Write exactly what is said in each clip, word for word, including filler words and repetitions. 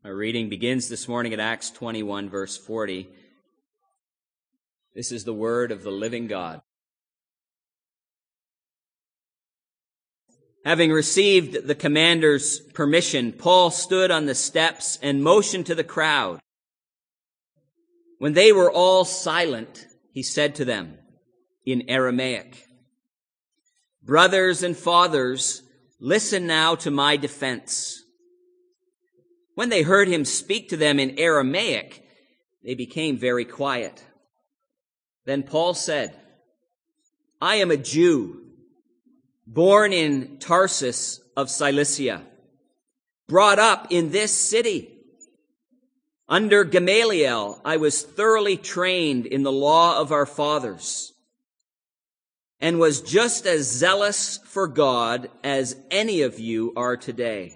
Our reading begins this morning at Acts twenty-one, verse forty. This is the word of the living God. Having received the commander's permission, Paul stood on the steps and motioned to the crowd. When they were all silent, he said to them in Aramaic, "Brothers and fathers, listen now to my defense." When they heard him speak to them in Aramaic, they became very quiet. Then Paul said, "I am a Jew, born in Tarsus of Cilicia, brought up in this city. Under Gamaliel, I was thoroughly trained in the law of our fathers, and was just as zealous for God as any of you are today.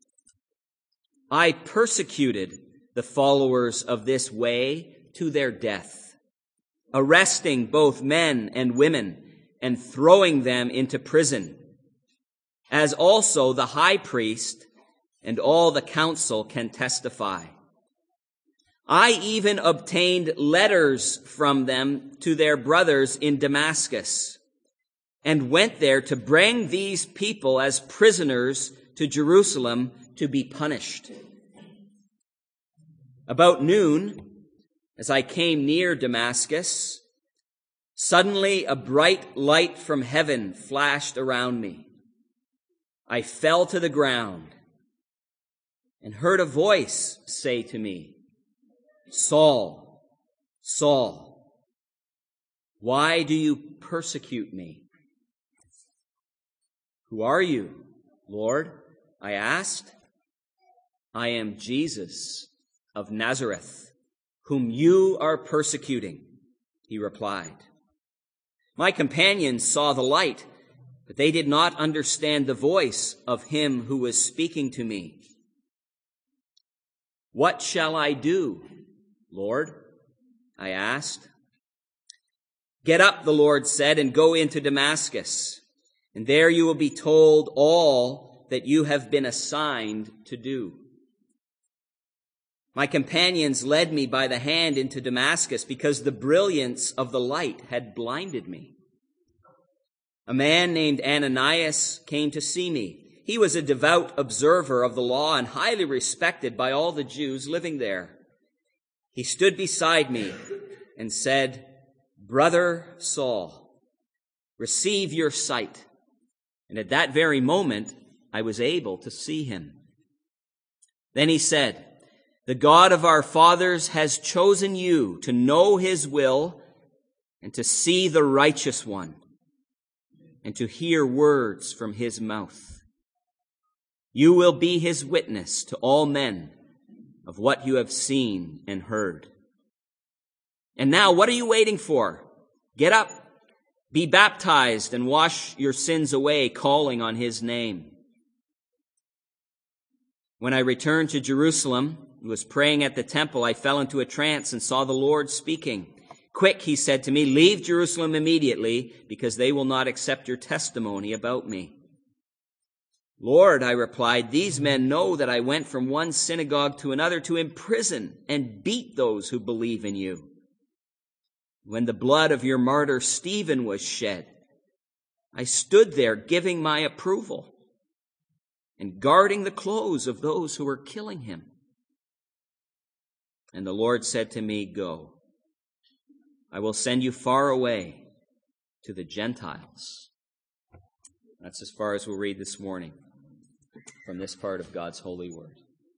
I persecuted the followers of this way to their death, arresting both men and women and throwing them into prison, as also the high priest and all the council can testify. I even obtained letters from them to their brothers in Damascus, and went there to bring these people as prisoners to Jerusalem to be punished. About noon, as I came near Damascus, suddenly a bright light from heaven flashed around me. I fell to the ground and heard a voice say to me, 'Saul, Saul, why do you persecute me?' 'Who are you, Lord?' I asked. 'I am Jesus of Nazareth, whom you are persecuting,' he replied. My companions saw the light, but they did not understand the voice of him who was speaking to me. 'What shall I do, Lord?' I asked. 'Get up,' the Lord said, "and go into Damascus, and there you will be told all that you have been assigned to do.' My companions led me by the hand into Damascus because the brilliance of the light had blinded me. A man named Ananias came to see me. He was a devout observer of the law and highly respected by all the Jews living there. He stood beside me and said, 'Brother Saul, receive your sight.' And at that very moment, I was able to see him. Then he said, 'The God of our fathers has chosen you to know his will and to see the righteous one and to hear words from his mouth. You will be his witness to all men of what you have seen and heard. And now, what are you waiting for? Get up, be baptized, and wash your sins away, calling on his name.' When I returned to Jerusalem and was praying at the temple, I fell into a trance and saw the Lord speaking. 'Quick,' he said to me, 'leave Jerusalem immediately, because they will not accept your testimony about me.' 'Lord,' I replied, 'these men know that I went from one synagogue to another to imprison and beat those who believe in you. When the blood of your martyr Stephen was shed, I stood there giving my approval and guarding the clothes of those who were killing him. And the Lord said to me, Go. I will send you far away to the Gentiles.'" That's as far as we'll read this morning from this part of God's holy word.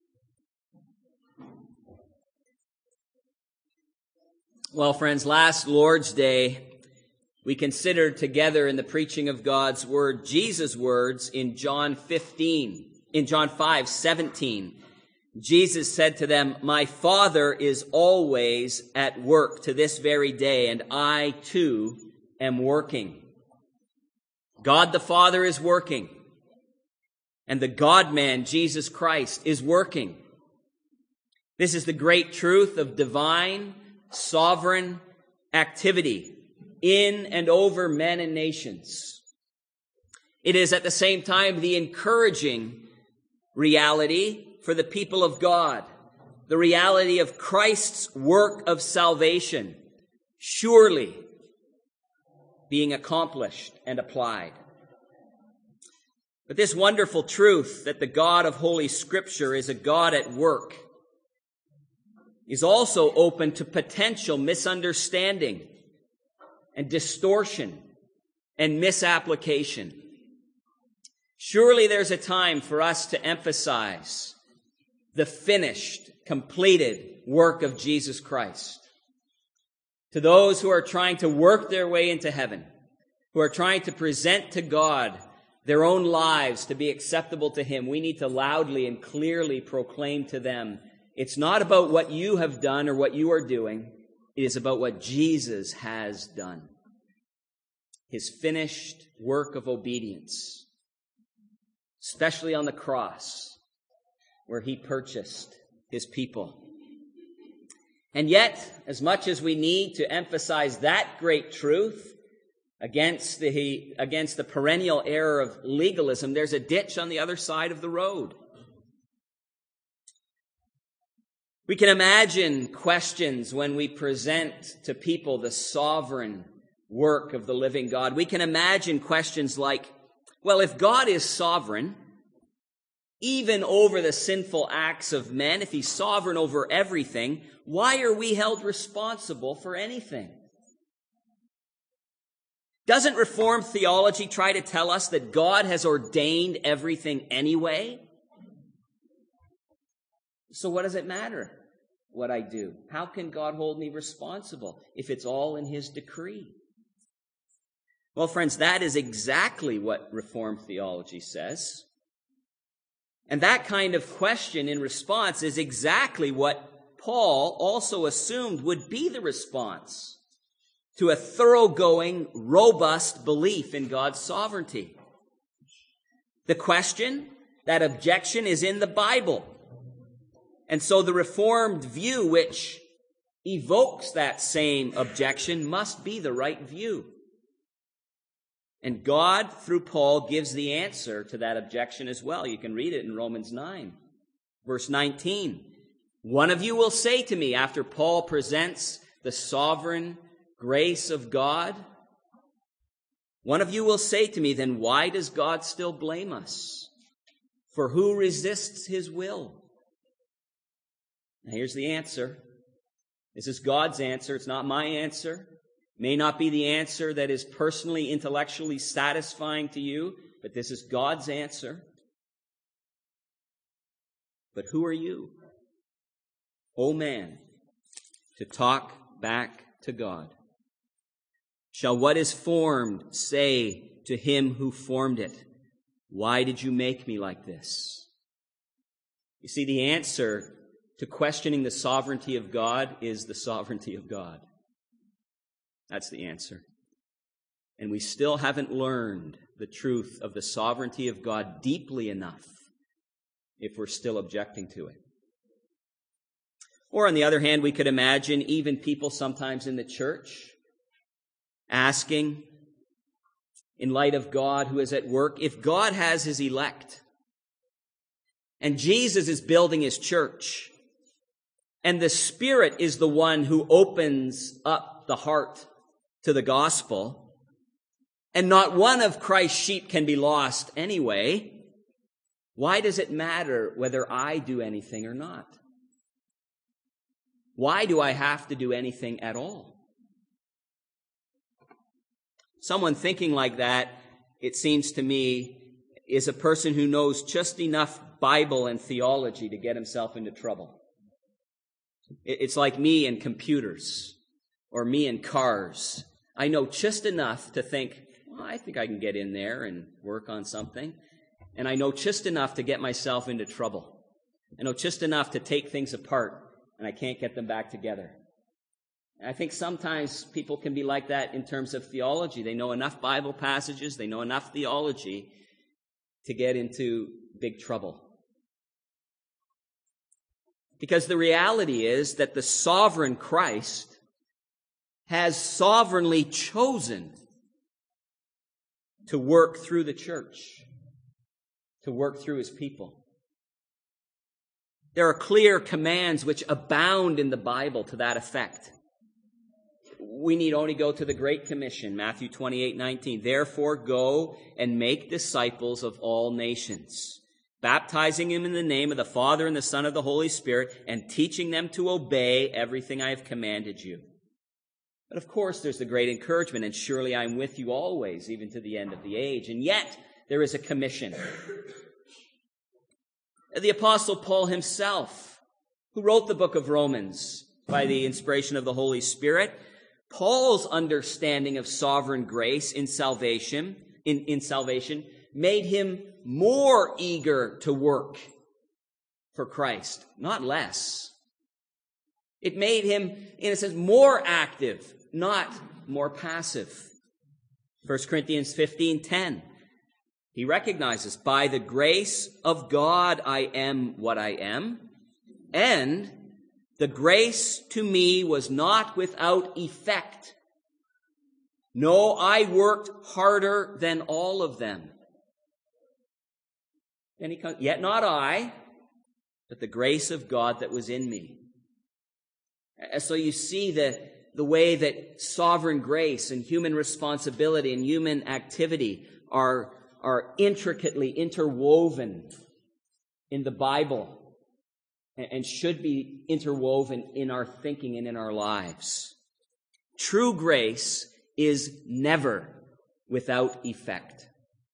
Well, friends, last Lord's Day, we considered together in the preaching of God's word, Jesus' words in John fifteen, in John five seventeen. Jesus said to them, "My Father is always at work to this very day, and I too am working." God the Father is working, and the God-man, Jesus Christ, is working. This is the great truth of divine, sovereign activity in and over men and nations. It is at the same time the encouraging reality for the people of God the reality of Christ's work of salvation surely being accomplished and applied. But this wonderful truth that the God of Holy Scripture is a God at work is also open to potential misunderstanding and distortion and misapplication. Surely there's a time for us to emphasize the finished, completed work of Jesus Christ. To those who are trying to work their way into heaven, who are trying to present to God their own lives to be acceptable to Him, we need to loudly and clearly proclaim to them, it's not about what you have done or what you are doing. It is about what Jesus has done. His finished work of obedience, especially on the cross, where He purchased His people. And yet, as much as we need to emphasize that great truth against the, against the perennial error of legalism, there's a ditch on the other side of the road. We can imagine questions when we present to people the sovereign work of the living God. We can imagine questions like, well, if God is sovereign, even over the sinful acts of men, if He's sovereign over everything, why are we held responsible for anything? Doesn't Reformed theology try to tell us that God has ordained everything anyway? So what does it matter what I do? How can God hold me responsible if it's all in His decree? Well, friends, that is exactly what Reformed theology says. And that kind of question in response is exactly what Paul also assumed would be the response to a thoroughgoing, robust belief in God's sovereignty. The question, that objection, is in the Bible. And so the Reformed view which evokes that same objection must be the right view. And God, through Paul, gives the answer to that objection as well. You can read it in Romans nine, verse nineteen. One of you will say to me, after Paul presents the sovereign grace of God, one of you will say to me, then why does God still blame us? For who resists His will? Now here's the answer. This is God's answer. It's not my answer. It may not be the answer that is personally, intellectually satisfying to you, but this is God's answer. But who are you, O man, to talk back to God? Shall what is formed say to Him who formed it, why did you make me like this? You see, the answer to questioning the sovereignty of God is the sovereignty of God. That's the answer. And we still haven't learned the truth of the sovereignty of God deeply enough if we're still objecting to it. Or on the other hand, we could imagine even people sometimes in the church asking, in light of God who is at work, if God has His elect and Jesus is building His church and the Spirit is the one who opens up the heart to the gospel, and not one of Christ's sheep can be lost anyway, why does it matter whether I do anything or not? Why do I have to do anything at all? Someone thinking like that, it seems to me, is a person who knows just enough Bible and theology to get himself into trouble. It's like me and computers, or me and cars. I know just enough to think, well, I think I can get in there and work on something. And I know just enough to get myself into trouble. I know just enough to take things apart, and I can't get them back together. And I think sometimes people can be like that in terms of theology. They know enough Bible passages, they know enough theology to get into big trouble. Because the reality is that the sovereign Christ has sovereignly chosen to work through the church, to work through His people. There are clear commands which abound in the Bible to that effect. We need only go to the Great Commission, Matthew twenty-eight nineteen. Therefore, go and make disciples of all nations, baptizing them in the name of the Father and the Son of the Holy Spirit, and teaching them to obey everything I have commanded you. But of course, there's the great encouragement, and surely I'm with you always, even to the end of the age. And yet, there is a commission. The Apostle Paul himself, who wrote the book of Romans by the inspiration of the Holy Spirit, Paul's understanding of sovereign grace in salvation, in, in salvation, made him more eager to work for Christ, not less. It made him, in a sense, more active, not more passive. First Corinthians fifteen ten. He recognizes, by the grace of God I am what I am, and the grace to me was not without effect. No, I worked harder than all of them. And he comes, yet not I, but the grace of God that was in me. And so you see the, the way that sovereign grace and human responsibility and human activity are, are intricately interwoven in the Bible and should be interwoven in our thinking and in our lives. True grace is never without effect.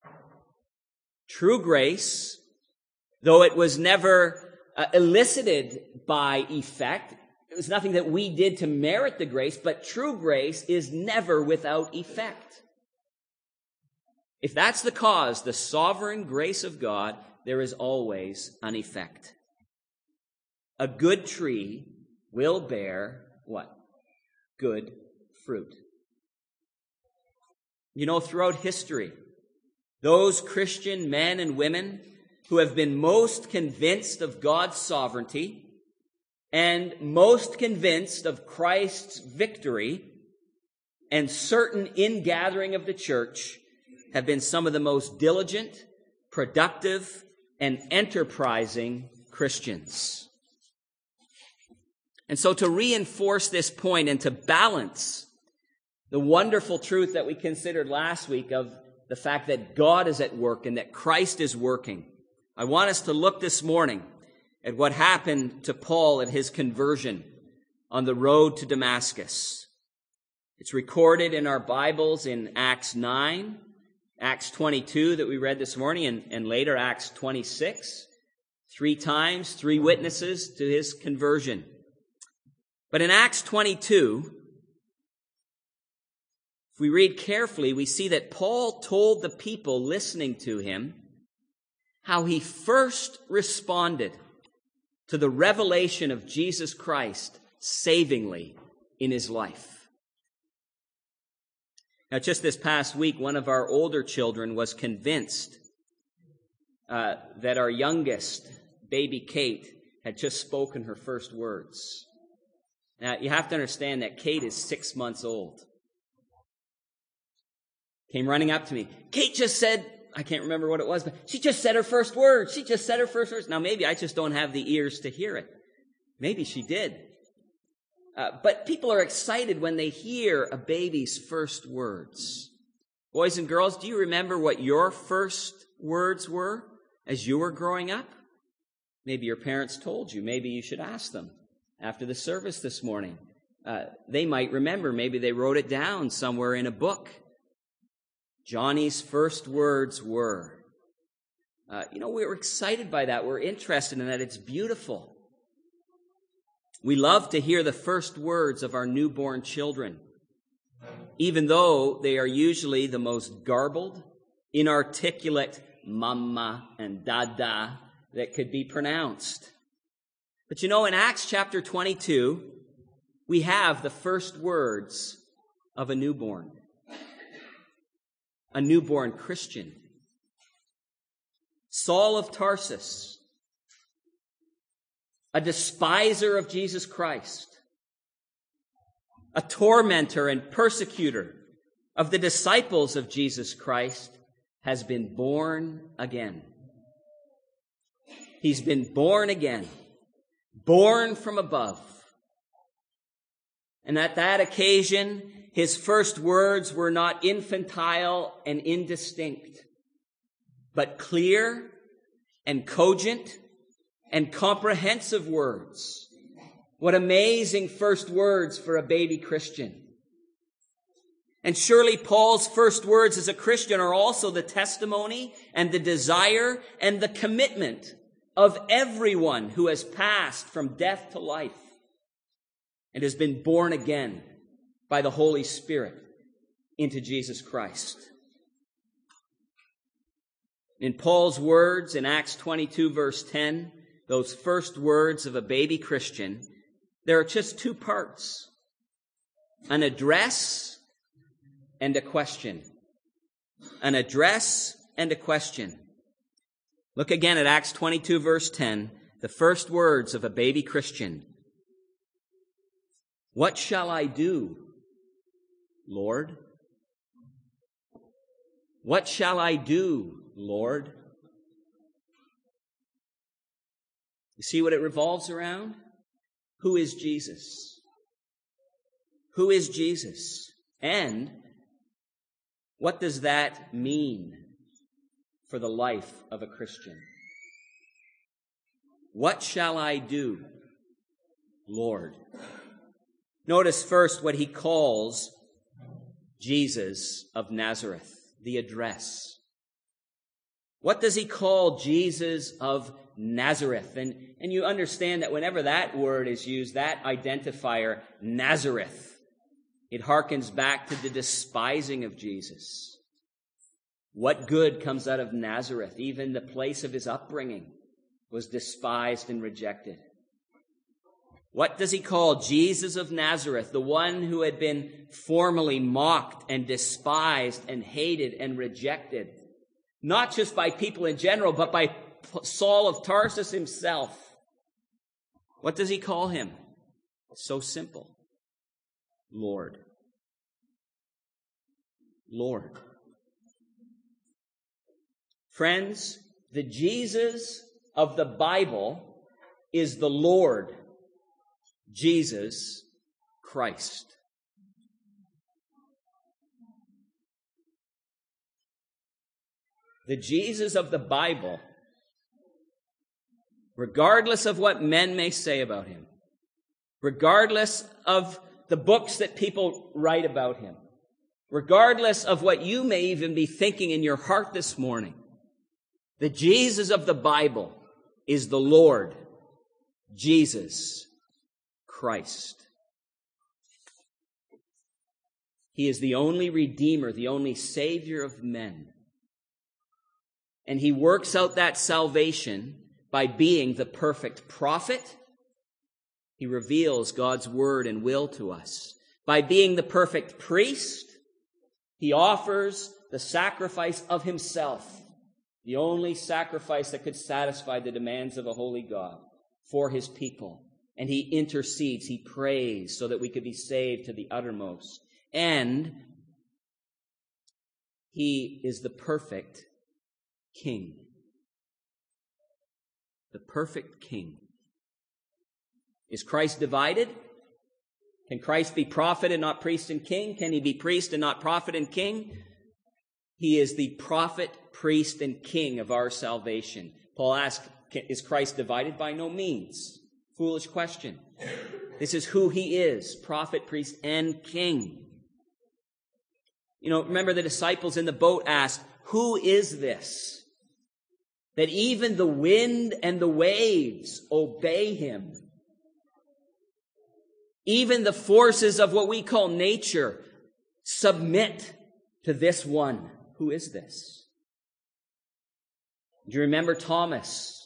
True grace, though it was never uh, elicited by effect, it was nothing that we did to merit the grace, but true grace is never without effect. If that's the cause, the sovereign grace of God, there is always an effect. A good tree will bear what? Good fruit. You know, throughout history, those Christian men and women who have been most convinced of God's sovereignty and most convinced of Christ's victory and certain ingathering of the church have been some of the most diligent, productive, and enterprising Christians. And so to reinforce this point and to balance the wonderful truth that we considered last week of the fact that God is at work and that Christ is working, I want us to look this morning at what happened to Paul at his conversion on the road to Damascus. It's recorded in our Bibles in Acts nine, Acts twenty-two that we read this morning, and, and later Acts twenty-six. Three times, three witnesses to his conversion. But in Acts twenty-two, if we read carefully, we see that Paul told the people listening to him how he first responded to the revelation of Jesus Christ savingly in his life. Now, just this past week, one of our older children was convinced uh, that our youngest, baby Kate, had just spoken her first words. Now, you have to understand that Kate is six months old. Came running up to me. Kate just said, I can't remember what it was, but she just said her first words. She just said her first words. Now, maybe I just don't have the ears to hear it. Maybe she did. Uh, but people are excited when they hear a baby's first words. Boys and girls, do you remember what your first words were as you were growing up? Maybe your parents told you. Maybe you should ask them after the service this morning. Uh, they might remember. Maybe they wrote it down somewhere in a book. Johnny's first words were. Uh, you know, we were excited by that. We're interested in that. It's beautiful. We love to hear the first words of our newborn children, even though they are usually the most garbled, inarticulate mama and dada that could be pronounced. But you know, in Acts chapter twenty-two, we have the first words of a newborn. A newborn Christian. Saul of Tarsus, a despiser of Jesus Christ, a tormentor and persecutor of the disciples of Jesus Christ, has been born again. He's been born again. born from above. And at that occasion, his first words were not infantile and indistinct, but clear and cogent and comprehensive words. What amazing first words for a baby Christian. And surely Paul's first words as a Christian are also the testimony and the desire and the commitment of everyone who has passed from death to life and has been born again by the Holy Spirit into Jesus Christ. In Paul's words in Acts twenty-two, verse ten, those first words of a baby Christian, there are just two parts: an address and a question. An address and a question. Look again at Acts twenty-two, verse ten, the first words of a baby Christian. What shall I do, Lord? What shall I do, Lord? You see what it revolves around? Who is Jesus? Who is Jesus? And what does that mean for the life of a Christian? What shall I do, Lord? Notice first what he calls Jesus of Nazareth, the address. What does he call Jesus of Nazareth? And, and you understand that whenever that word is used, that identifier, Nazareth, it harkens back to the despising of Jesus. What good comes out of Nazareth? Even the place of his upbringing was despised and rejected. What does he call Jesus of Nazareth, the one who had been formerly mocked and despised and hated and rejected, not just by people in general, but by Saul of Tarsus himself? What does he call him? It's so simple. Lord. Lord. Friends, the Jesus of the Bible is the Lord Jesus Christ. The Jesus of the Bible, regardless of what men may say about him, regardless of the books that people write about him, regardless of what you may even be thinking in your heart this morning, the Jesus of the Bible is the Lord Jesus Christ. He is the only Redeemer, the only Savior of men. And he works out that salvation by being the perfect prophet. He reveals God's word and will to us. By being the perfect priest, he offers the sacrifice of himself, the only sacrifice that could satisfy the demands of a holy God for his people. And he intercedes, he prays so that we could be saved to the uttermost. And he is the perfect King. The perfect King. Is Christ divided? Can Christ be prophet and not priest and king? Can he be priest and not prophet and king? He is the prophet, priest, and king of our salvation. Paul asks, is Christ divided? By no means. Foolish question. This is who he is, prophet, priest, and king. You know, remember the disciples in the boat asked, who is this? That even the wind and the waves obey him. Even the forces of what we call nature submit to this one. Who is this? Do you remember Thomas?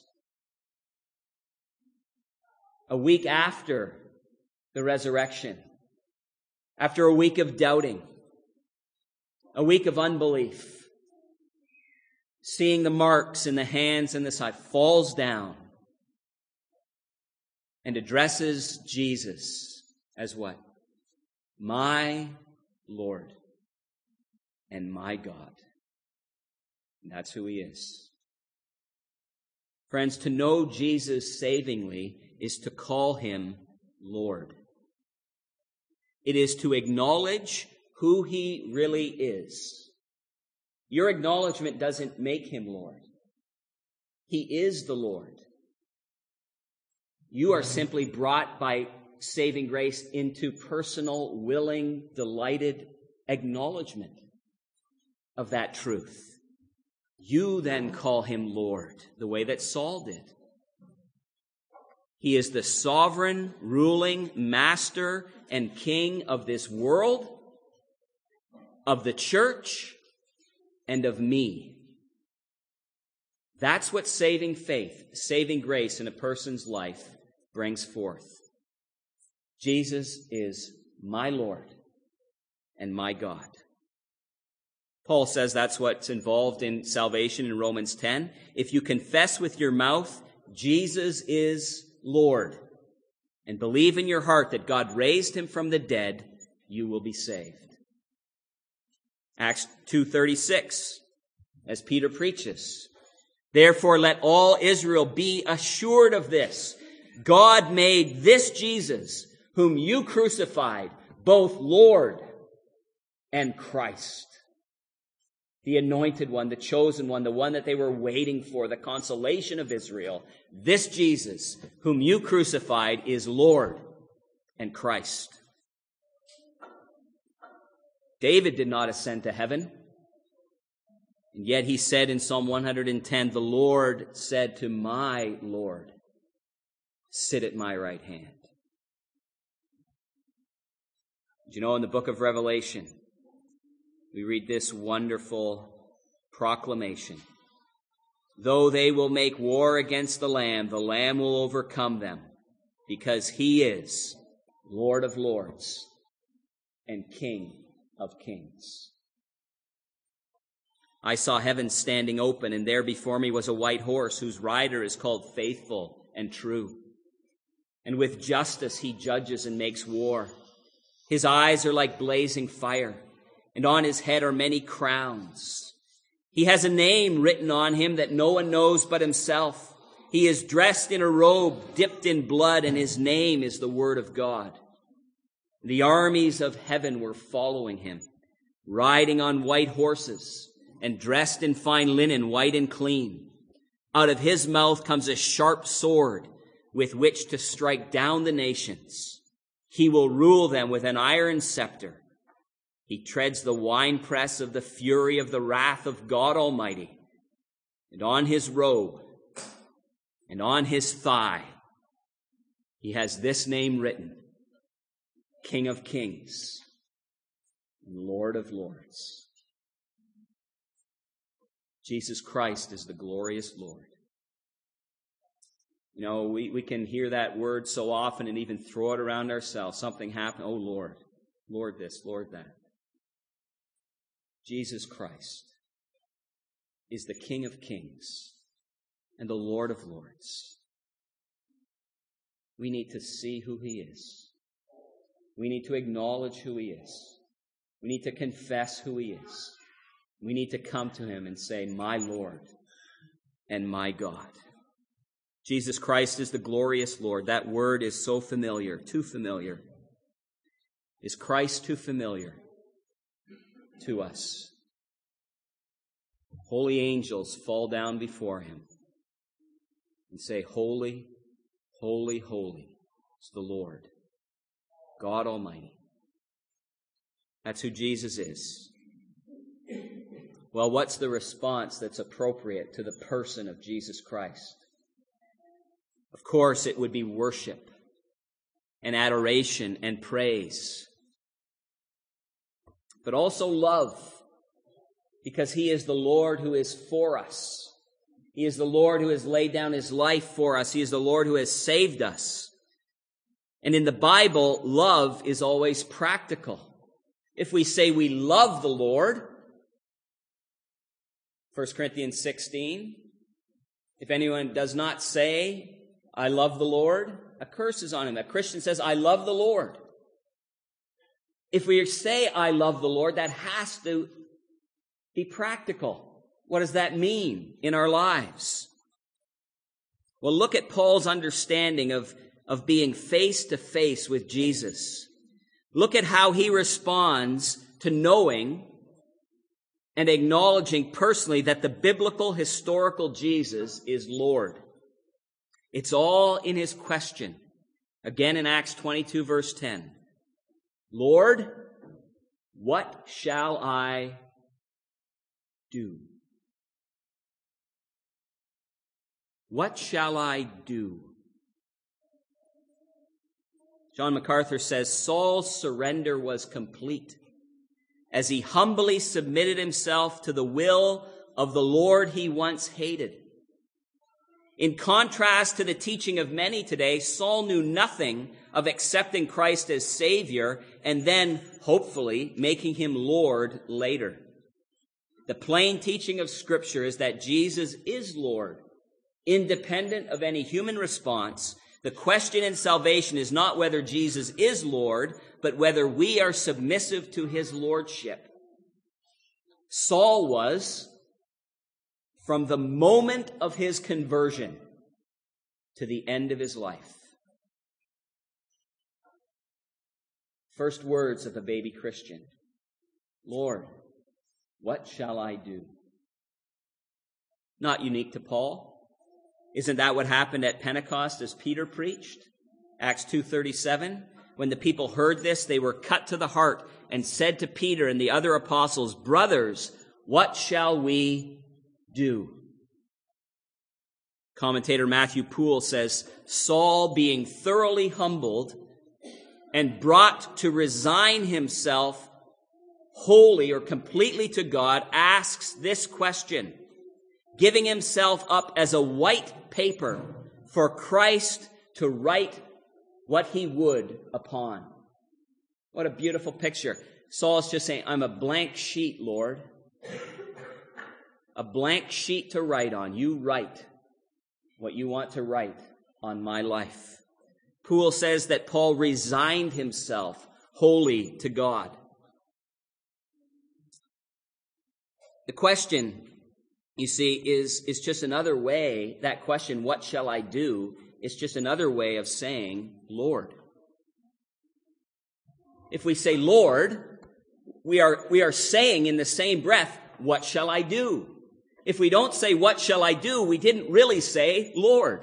A week after the resurrection, after a week of doubting, a week of unbelief, seeing the marks in the hands and the side, falls down and addresses Jesus as what? My Lord and my God. And that's who he is. Friends, to know Jesus savingly is to call him Lord. It is to acknowledge who he really is. Your acknowledgement doesn't make him Lord. He is the Lord. You are simply brought by saving grace into personal, willing, delighted acknowledgement of that truth. You then call him Lord, the way that Saul did. He is the sovereign, ruling master and king of this world, of the church, and of me. That's what saving faith, saving grace in a person's life brings forth. Jesus is my Lord and my God. Paul says that's what's involved in salvation in Romans ten. If you confess with your mouth Jesus is Lord and believe in your heart that God raised him from the dead, you will be saved. Acts two thirty-six, as Peter preaches, therefore let all Israel be assured of this. God made this Jesus, whom you crucified, both Lord and Christ. The anointed one, the chosen one, the one that they were waiting for, the consolation of Israel. This Jesus, whom you crucified, is Lord and Christ. David did not ascend to heaven. And yet he said in Psalm one hundred ten, the Lord said to my Lord, sit at my right hand. Do you know, in the book of Revelation, we read this wonderful proclamation. Though they will make war against the Lamb, the Lamb will overcome them, because he is Lord of lords and King of kings. I saw heaven standing open, and there before me was a white horse, whose rider is called Faithful and True. And with justice he judges and makes war. His eyes are like blazing fire, and on his head are many crowns. He has a name written on him that no one knows but himself. He is dressed in a robe dipped in blood, and his name is the Word of God. The armies of heaven were following him, riding on white horses and dressed in fine linen, white and clean. Out of his mouth comes a sharp sword with which to strike down the nations. He will rule them with an iron scepter. He treads the winepress of the fury of the wrath of God Almighty. And on his robe and on his thigh, he has this name written, King of Kings and Lord of Lords. Jesus Christ is the glorious Lord. You know, we, we can hear that word so often and even throw it around ourselves. Something happened. Oh, Lord. Lord this, Lord that. Jesus Christ is the King of Kings and the Lord of Lords. We need to see who he is. We need to acknowledge who he is. We need to confess who he is. We need to come to him and say, my Lord and my God. Jesus Christ is the glorious Lord. That word is so familiar, too familiar. Is Christ too familiar to us? Holy angels fall down before him and say, holy, holy, holy is the Lord, God Almighty. That's who Jesus is. Well, what's the response that's appropriate to the person of Jesus Christ? Of course, it would be worship and adoration and praise, but also love, because he is the Lord who is for us. He is the Lord who has laid down his life for us. He is the Lord who has saved us. And in the Bible, love is always practical. If we say we love the Lord, First Corinthians sixteen, if anyone does not say, I love the Lord, a curse is on him. A Christian says, I love the Lord. If we say, I love the Lord, that has to be practical. What does that mean in our lives? Well, look at Paul's understanding of of being face to face with Jesus. Look at how he responds to knowing and acknowledging personally that the biblical historical Jesus is Lord. It's all in his question. Again in Acts twenty-two, verse ten. Lord, what shall I do? What shall I do? John MacArthur says Saul's surrender was complete as he humbly submitted himself to the will of the Lord he once hated. In contrast to the teaching of many today, Saul knew nothing of accepting Christ as Savior and then, hopefully, making him Lord later. The plain teaching of Scripture is that Jesus is Lord, independent of any human response. The question in salvation is not whether Jesus is Lord, but whether we are submissive to his lordship. Saul was, from the moment of his conversion to the end of his life. First words of a baby Christian. Lord, what shall I do? Not unique to Paul. Isn't that what happened at Pentecost as Peter preached? Acts two thirty-seven. When the people heard this, they were cut to the heart and said to Peter and the other apostles, Brothers, what shall we do? Commentator Matthew Poole says, Saul, being thoroughly humbled and brought to resign himself wholly or completely to God, asks this question, giving himself up as a white paper for Christ to write what he would upon. What a beautiful picture. Saul's just saying, I'm a blank sheet, Lord. A blank sheet to write on. You write what you want to write on my life. Poole says that Paul resigned himself wholly to God. The question, you see, is, is just another way, that question, what shall I do, is just another way of saying, Lord. If we say, Lord, we are, we are saying in the same breath, what shall I do? If we don't say, what shall I do, we didn't really say, Lord.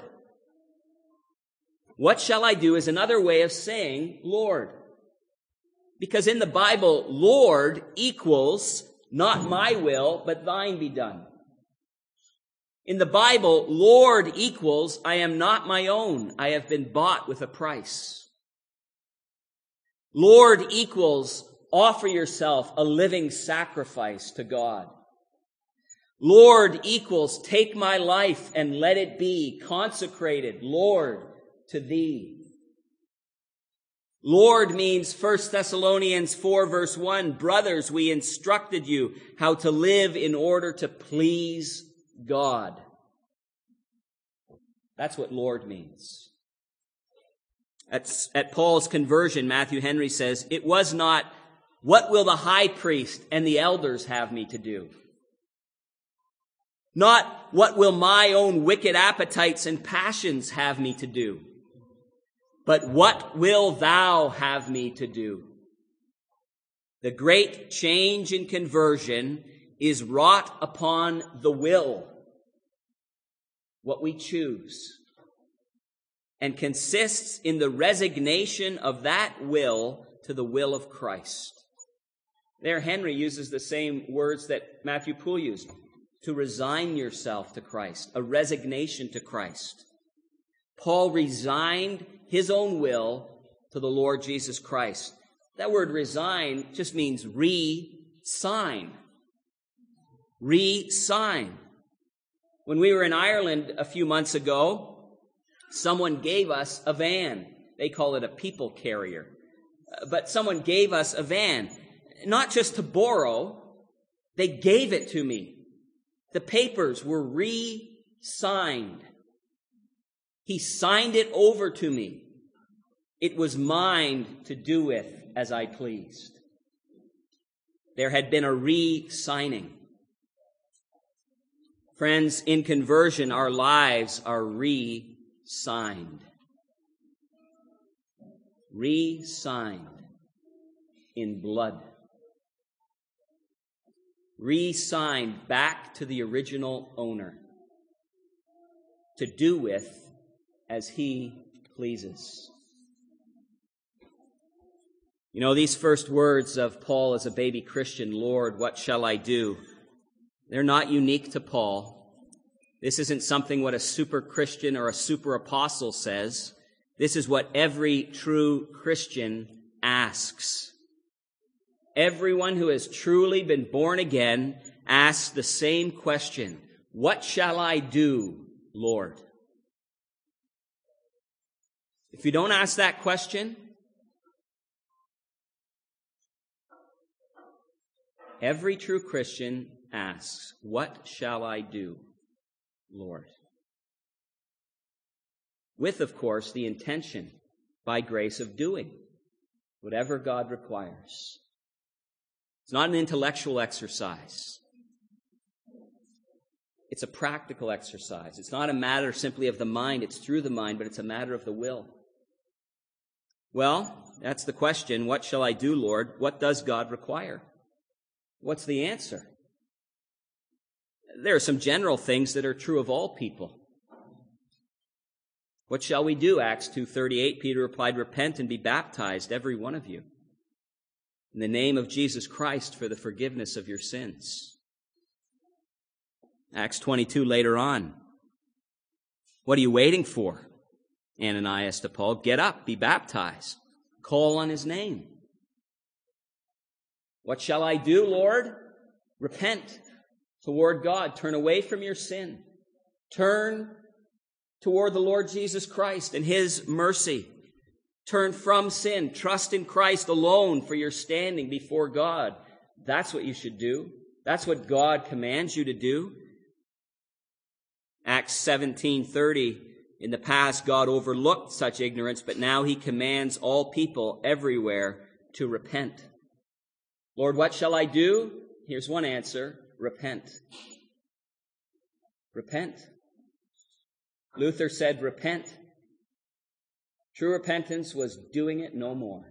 What shall I do is another way of saying, Lord. Because in the Bible, Lord equals not my will, but thine be done. In the Bible, Lord equals I am not my own. I have been bought with a price. Lord equals offer yourself a living sacrifice to God. Lord equals take my life and let it be consecrated, Lord, to thee. Lord means First Thessalonians four verse one, brothers, we instructed you how to live in order to please God. That's what Lord means. At, at Paul's conversion, Matthew Henry says, it was not, what will the high priest and the elders have me to do? Not, what will my own wicked appetites and passions have me to do? But what will thou have me to do? The great change in conversion is wrought upon the will, what we choose, and consists in the resignation of that will to the will of Christ. There, Henry uses the same words that Matthew Poole used, to resign yourself to Christ, a resignation to Christ. Paul resigned his own will to the Lord Jesus Christ. That word resign just means re-sign. Re-sign. When we were in Ireland a few months ago, someone gave us a van. They call it a people carrier. But someone gave us a van, not just to borrow, they gave it to me. The papers were re-signed. He signed it over to me. It was mine to do with as I pleased. There had been a re-signing. Friends, in conversion, our lives are re-signed. re-signed in blood. Re-signed back to the original owner to do with as he pleases. You know, these first words of Paul as a baby Christian, Lord, what shall I do? They're not unique to Paul. This isn't something what a super Christian or a super apostle says. This is what every true Christian asks. Everyone who has truly been born again asks the same question. What shall I do, Lord? If you don't ask that question, every true Christian asks, what shall I do, Lord? With, of course, the intention, by grace, of doing whatever God requires. It's not an intellectual exercise. It's a practical exercise. It's not a matter simply of the mind. It's through the mind, but it's a matter of the will. Well, that's the question. What shall I do, Lord? What does God require? What's the answer? There are some general things that are true of all people. What shall we do? Acts two thirty-eight, Peter replied, repent and be baptized, every one of you, in the name of Jesus Christ for the forgiveness of your sins. Acts twenty-two later on. What are you waiting for? Ananias to Paul, get up, be baptized, call on his name. What shall I do, Lord? Repent toward God. Turn away from your sin. Turn toward the Lord Jesus Christ and his mercy. Turn from sin. Trust in Christ alone for your standing before God. That's what you should do. That's what God commands you to do. Acts seventeen thirty, in the past God overlooked such ignorance, but now he commands all people everywhere to repent. Lord, what shall I do? Here's one answer. Repent. Repent. Luther said, repent. True repentance was doing it no more.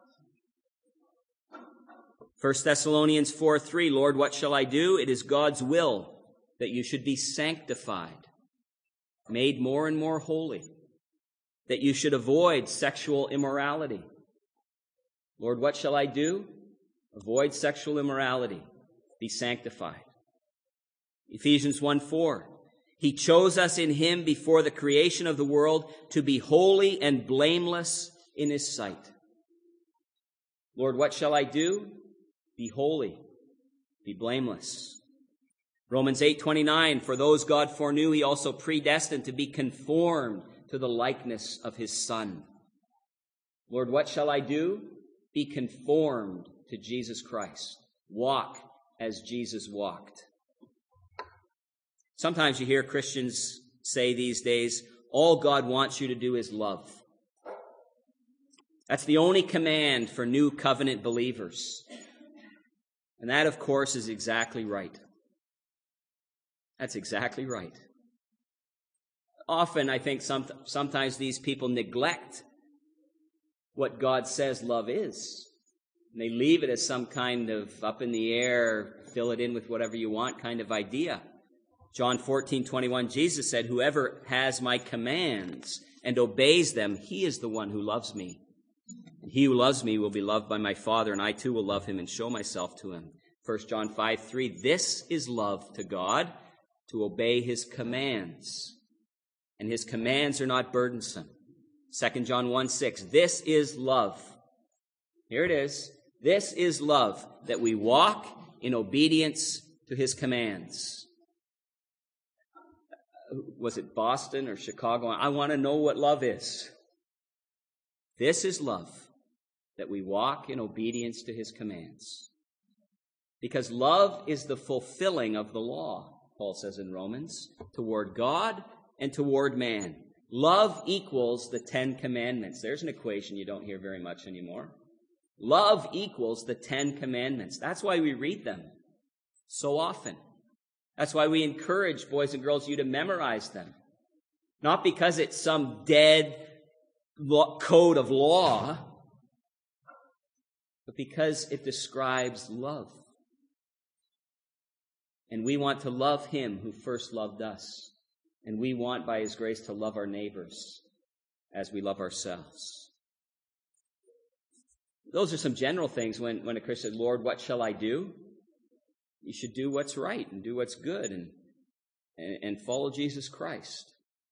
First Thessalonians four three, Lord, what shall I do? It is God's will that you should be sanctified, made more and more holy, that you should avoid sexual immorality. Lord, what shall I do? Avoid sexual immorality, be sanctified. Ephesians one four, he chose us in him before the creation of the world to be holy and blameless in his sight. Lord, what shall I do? Be holy, be blameless. Romans eight twenty-nine, for those God foreknew, he also predestined to be conformed to the likeness of his Son. Lord, what shall I do? Be conformed to Jesus Christ. Walk as Jesus walked. Sometimes you hear Christians say these days, all God wants you to do is love. That's the only command for new covenant believers. And that, of course, is exactly right. That's exactly right. Often, I think some, sometimes these people neglect what God says love is. And they leave it as some kind of up in the air, fill it in with whatever you want kind of idea. John fourteen twenty-one, Jesus said, whoever has my commands and obeys them, he is the one who loves me. And he who loves me will be loved by my Father, and I too will love him and show myself to him. First John five three, this is love to God, to obey his commands. And his commands are not burdensome. Second John one six, this is love. Here it is. This is love, that we walk in obedience to his commands. Was it Boston or Chicago? I want to know what love is. This is love, that we walk in obedience to his commands. Because love is the fulfilling of the law, Paul says in Romans, toward God and toward man. Love equals the Ten Commandments. There's an equation you don't hear very much anymore. Love equals the Ten Commandments. That's why we read them so often. That's why we encourage boys and girls you to memorize them. Not because it's some dead code of law, but because it describes love. And we want to love him who first loved us. And we want, by his grace, to love our neighbors as we love ourselves. Those are some general things when, when a Christian says, Lord, what shall I do? You should do what's right and do what's good and, and, and follow Jesus Christ.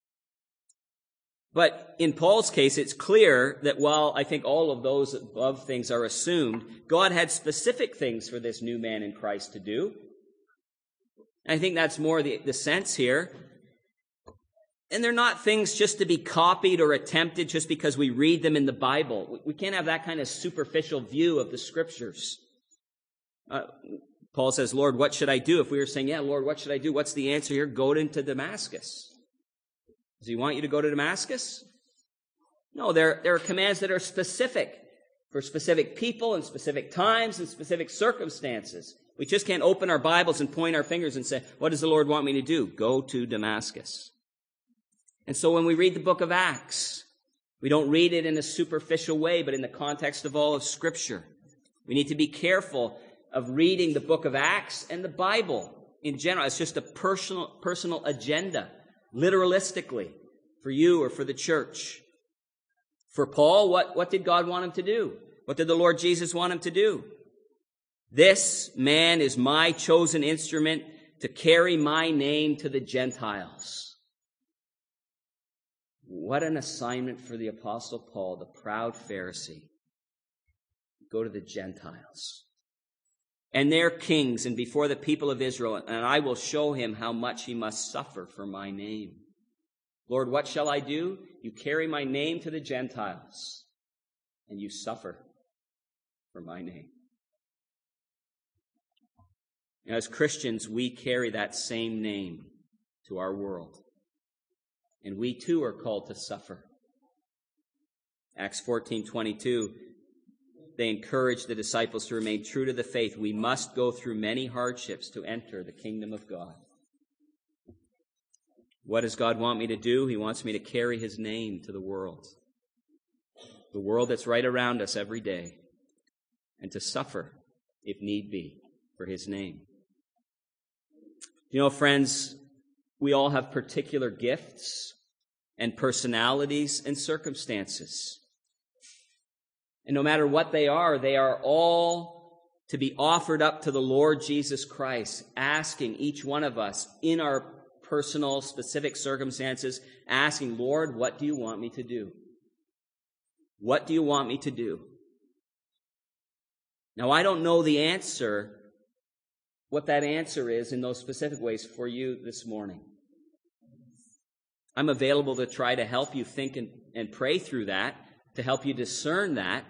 But in Paul's case, it's clear that while I think all of those above things are assumed, God had specific things for this new man in Christ to do. And I think that's more the, the sense here. And they're not things just to be copied or attempted just because we read them in the Bible. We can't have that kind of superficial view of the Scriptures. Uh, Paul says, Lord, what should I do? If we were saying, yeah, Lord, what should I do? What's the answer here? Go into Damascus. Does he want you to go to Damascus? No, there, there are commands that are specific for specific people and specific times and specific circumstances. We just can't open our Bibles and point our fingers and say, what does the Lord want me to do? Go to Damascus. And so when we read the book of Acts, we don't read it in a superficial way, but in the context of all of Scripture. We need to be careful of reading the book of Acts and the Bible in general. It's just a personal, personal agenda, literalistically, for you or for the church. For Paul, what, what did God want him to do? What did the Lord Jesus want him to do? This man is my chosen instrument to carry my name to the Gentiles. What an assignment for the Apostle Paul, the proud Pharisee. Go to the Gentiles. And their kings and before the people of Israel, and I will show him how much he must suffer for my name. Lord, what shall I do? You carry my name to the Gentiles, and you suffer for my name. Now, as Christians, we carry that same name to our world. And we too are called to suffer. Acts fourteen twenty-two, they encourage the disciples to remain true to the faith. We must go through many hardships to enter the kingdom of God. What does God want me to do? He wants me to carry his name to the world. The world that's right around us every day. And to suffer, if need be, for his name. You know, friends, we all have particular gifts and personalities and circumstances. And no matter what they are, they are all to be offered up to the Lord Jesus Christ, asking each one of us in our personal, specific circumstances, asking, Lord, what do you want me to do? What do you want me to do? Now, I don't know the answer, what that answer is in those specific ways for you this morning. I'm available to try to help you think and, and pray through that, to help you discern that.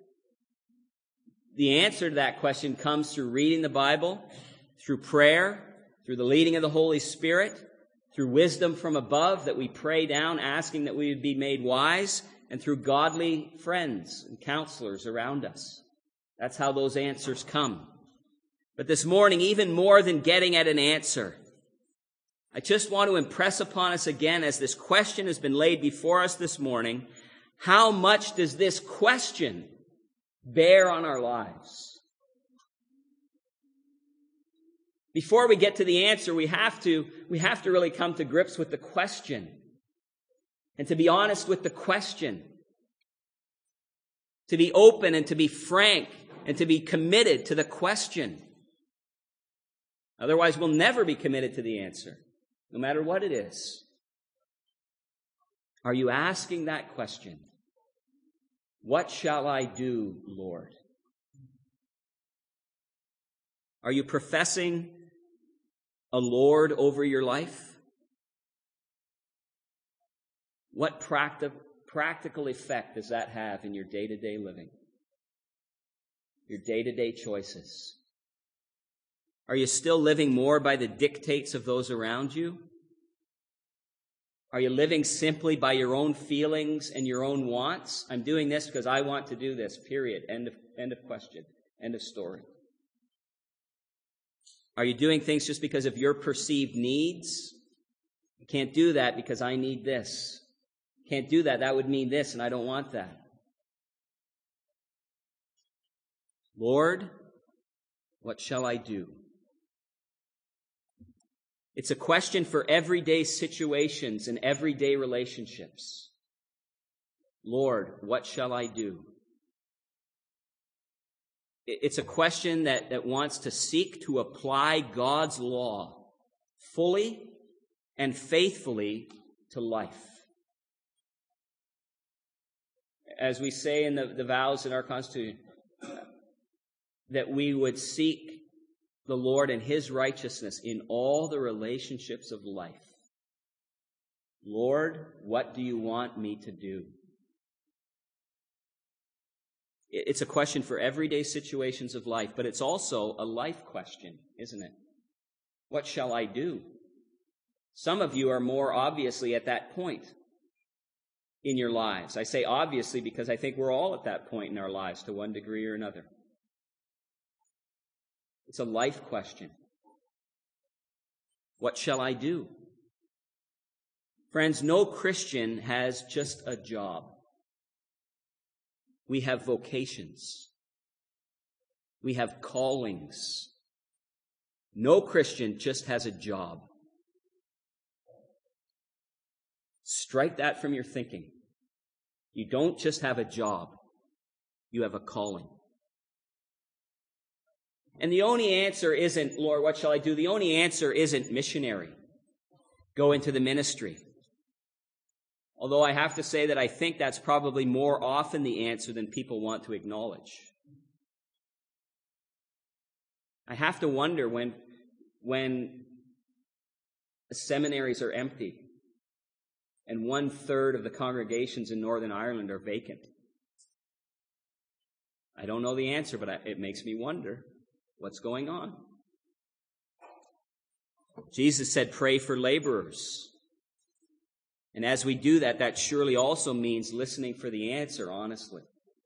The answer to that question comes through reading the Bible, through prayer, through the leading of the Holy Spirit, through wisdom from above that we pray down, asking that we would be made wise, and through godly friends and counselors around us. That's how those answers come. But this morning, even more than getting at an answer, I just want to impress upon us again, as this question has been laid before us this morning, how much does this question bear on our lives? Before we get to the answer, we have to, we have to really come to grips with the question. And to be honest with the question. To be open and to be frank and to be committed to the question. Otherwise, we'll never be committed to the answer, no matter what it is. Are you asking that question? What shall I do, Lord? Are you professing a Lord over your life? What practi- practical effect does that have in your day-to-day living? Your day-to-day choices? Are you still living more by the dictates of those around you? Are you living simply by your own feelings and your own wants? I'm doing this because I want to do this, period. End of, end of question. End of story. Are you doing things just because of your perceived needs? I can't do that because I need this. Can't do that. That would mean this, and I don't want that. Lord, what shall I do? It's a question for everyday situations and everyday relationships. Lord, what shall I do? It's a question that, that wants to seek to apply God's law fully and faithfully to life. As we say in the, the vows in our Constitution, that we would seek the Lord and His righteousness in all the relationships of life. Lord, what do you want me to do? It's a question for everyday situations of life, but it's also a life question, isn't it? What shall I do? Some of you are more obviously at that point in your lives. I say obviously because I think we're all at that point in our lives to one degree or another. It's a life question. What shall I do? Friends, no Christian has just a job. We have vocations. We have callings. No Christian just has a job. Strike that from your thinking. You don't just have a job. You have a calling. And the only answer isn't, Lord, what shall I do? The only answer isn't missionary. Go into the ministry. Although I have to say that I think that's probably more often the answer than people want to acknowledge. I have to wonder when, when the seminaries are empty and one-third of the congregations in Northern Ireland are vacant. I don't know the answer, but it makes me wonder what's going on. Jesus said, pray for laborers. And as we do that, that surely also means listening for the answer, honestly.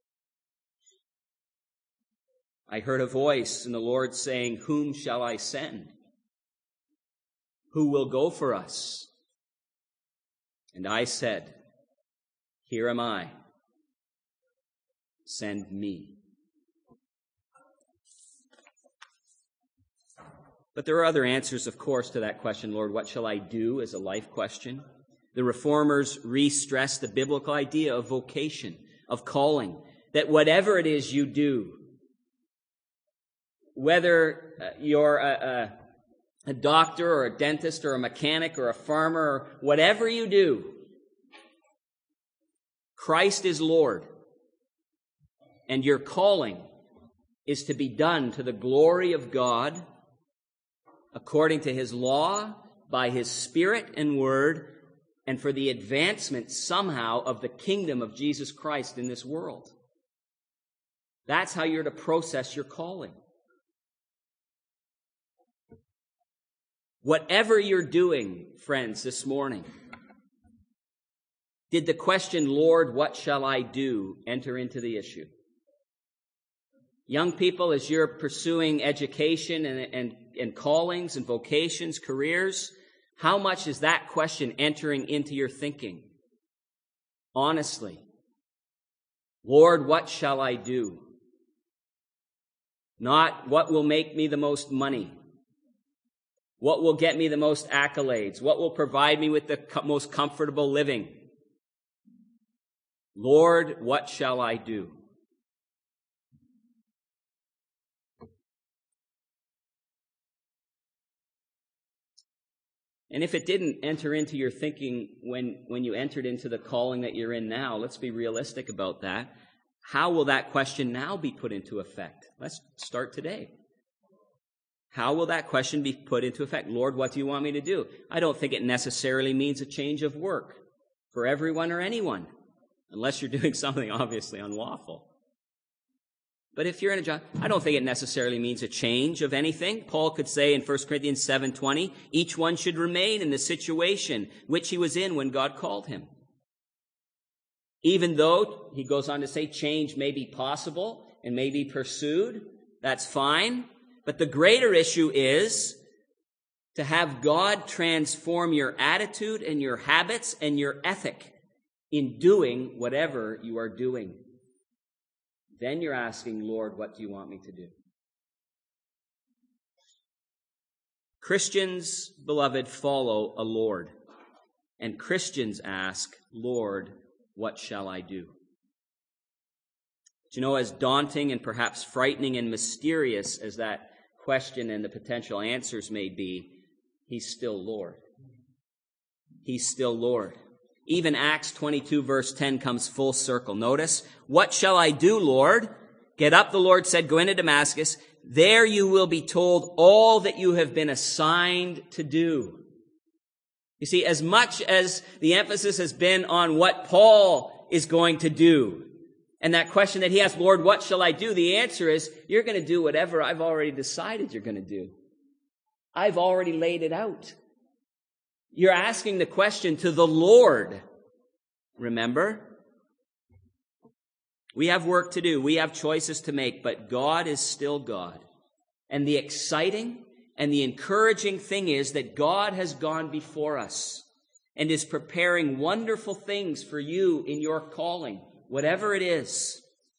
I heard a voice in the Lord saying, whom shall I send? Who will go for us? And I said, here am I. Send me. But there are other answers, of course, to that question, Lord, what shall I do, as a life question. The Reformers re-stressed the biblical idea of vocation, of calling, that whatever it is you do, whether you're a, a, a doctor or a dentist or a mechanic or a farmer or whatever you do, Christ is Lord. And your calling is to be done to the glory of God, according to His law, by His Spirit and Word, and for the advancement somehow of the kingdom of Jesus Christ in this world. That's how you're to process your calling. Whatever you're doing, friends, this morning, did the question, Lord, what shall I do, enter into the issue? Young people, as you're pursuing education and, and, and callings and vocations, careers, how much is that question entering into your thinking? Honestly. Lord, what shall I do? Not what will make me the most money. What will get me the most accolades? What will provide me with the most comfortable living? Lord, what shall I do? And if it didn't enter into your thinking when, when you entered into the calling that you're in now, let's be realistic about that. How will that question now be put into effect? Let's start today. How will that question be put into effect? Lord, what do you want me to do? I don't think it necessarily means a change of work for everyone or anyone, unless you're doing something obviously unlawful. But if you're in a job, I don't think it necessarily means a change of anything. Paul could say in First Corinthians seven twenty, each one should remain in the situation which he was in when God called him. Even though, he goes on to say, change may be possible and may be pursued, that's fine. But the greater issue is to have God transform your attitude and your habits and your ethic in doing whatever you are doing. then you're asking, Lord, what do you want me to do? Christians, beloved, follow a Lord. And Christians ask, Lord, what shall I do? But you know, as daunting and perhaps frightening and mysterious as that question and the potential answers may be, he's still Lord. He's still Lord. Even Acts twenty-two verse ten comes full circle. Notice, what shall I do, Lord? Get up, the Lord said, go into Damascus. There you will be told all that you have been assigned to do. You see, as much as the emphasis has been on what Paul is going to do, and that question that he asked, Lord, what shall I do? The answer is, you're going to do whatever I've already decided you're going to do. I've already laid it out. You're asking the question to the Lord. Remember? We have work to do. We have choices to make, but God is still God. And the exciting and the encouraging thing is that God has gone before us and is preparing wonderful things for you in your calling, whatever it is.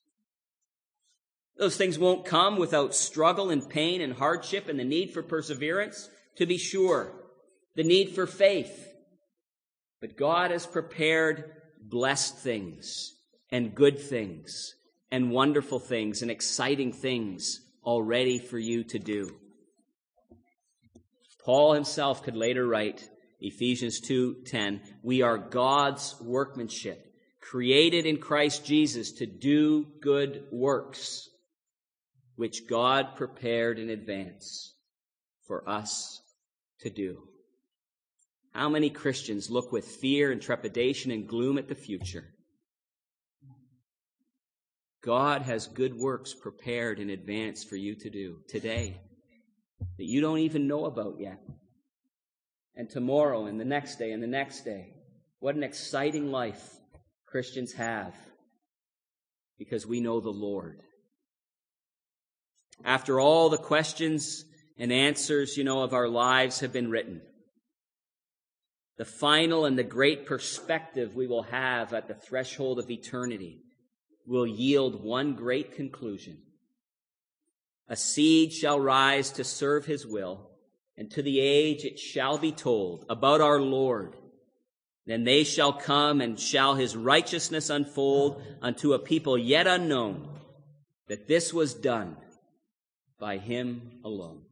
Those things won't come without struggle and pain and hardship and the need for perseverance, to be sure, the need for faith. But God has prepared blessed things and good things and wonderful things and exciting things already for you to do. Paul himself could later write, Ephesians two ten, we are God's workmanship, created in Christ Jesus to do good works, which God prepared in advance for us to do. How many Christians look with fear and trepidation and gloom at the future? God has good works prepared in advance for you to do today that you don't even know about yet. And tomorrow and the next day and the next day. What an exciting life Christians have because we know the Lord. After all the questions and answers, you know, of our lives have been written, the final and the great perspective we will have at the threshold of eternity will yield one great conclusion. A seed shall rise to serve his will, and to the age it shall be told about our Lord. Then they shall come, and shall his righteousness unfold unto a people yet unknown, that this was done by him alone.